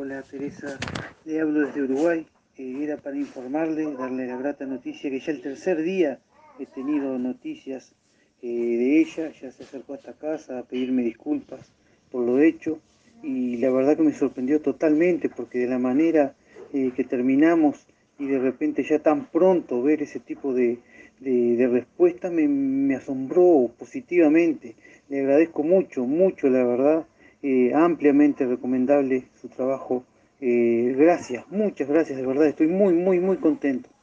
Hola Teresa, le hablo desde Uruguay. Era para informarle, darle la grata noticia que ya el tercer día he tenido noticias de ella. Ya se acercó a esta casa a pedirme disculpas por lo hecho y la verdad que me sorprendió totalmente porque de la manera que terminamos y de repente ya tan pronto ver ese tipo de respuesta me asombró positivamente. Le agradezco mucho, mucho la verdad. Ampliamente recomendable su trabajo. Gracias, muchas gracias, de verdad, estoy muy, muy, muy contento.